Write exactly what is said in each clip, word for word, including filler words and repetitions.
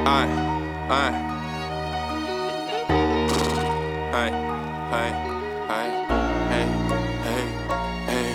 Ай, ай, ай, ай, ай, эй, эй, эй,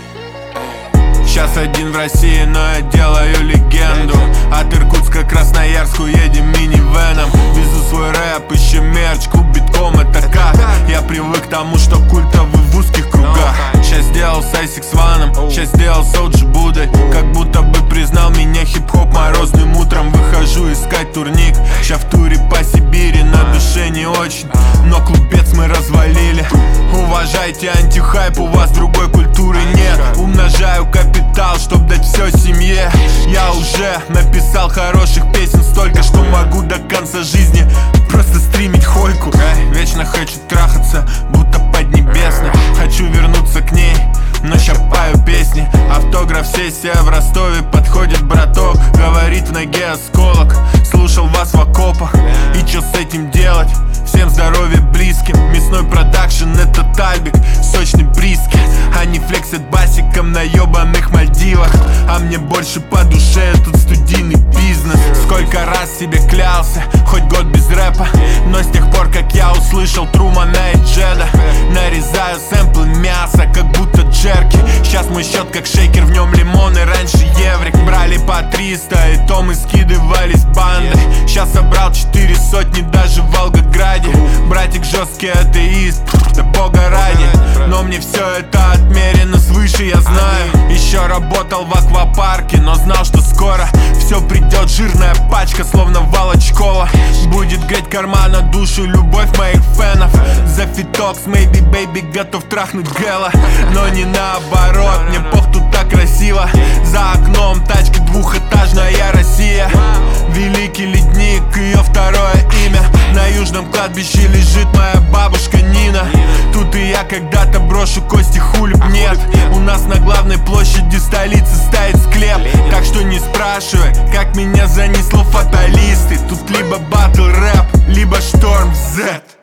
эй. Сейчас один в России, но я делаю легенду. От Иркутска к Красноярску едем минивеном. Везу свой рэп, ищем мерч, клуб битком, это как? Я привык к тому, что культовый в узких кругах. Сейчас сделал с Айсикс Ваном, сейчас сделал с Оуджи Будой. Как будто бы признал меня хип-хоп морозным утром. Выхожу искать турник, ща в туре по Сибири. На душе не очень, но клубец мы развалили. Уважайте антихайп, у вас другой культуры нет. Умножаю капитал, чтоб дать все семье. Я уже написал хороших песен столько, что могу до конца жизни просто стримить хойку. Вечно хочу трахаться, будто поднебесно. Хочу вернуться к ней, но ща пою песни. Автограф-сессия в Ростове, подходит браток. Говорит в ноге осколок, слушал вас в окопах. И чё с этим делать? Всем здоровья близким. Мясной продакшн — это тальбик, сочный брискет. Они флексят басиком на ёбаных Мальдивах. А мне больше по душе этот студийный бизнес. Сколько раз себе клялся, хоть год без рэпа, но с тех пор, как я услышал Трумана и Джеда, нарезаю сэмплы мяса, как будто джерки. Сейчас мой счет как шейкер, в нем лимоны, раньше еврик. Брали по триста, и то мы скидывались бандой. Сейчас собрал четыре сотни даже в Волгограде. Братик жесткий атеист, да бога ради. Но мне все это отмерено свыше, я знаю. Еще работал в аквапарке, но знал, что скоро все придет, жирная пачка, словно Волочкова. Будет греть кармана, душу, любовь моих фенов. За фиток с Maybe Baby готов трахнуть Гэла. Но не наоборот, мне пох, тут так красиво. За окном тачка двухэтажная Россия. Великий ледник, ее второе имя. На южном кладбище лежит моя бабушка Нина. Тут и я когда-то брошу кости, хулип нет. У нас на главной площади столицы стоит склеп. Так что не спрашивай, как меня занесло фаталисты. Тут либо батл рэп, либо шторм зет.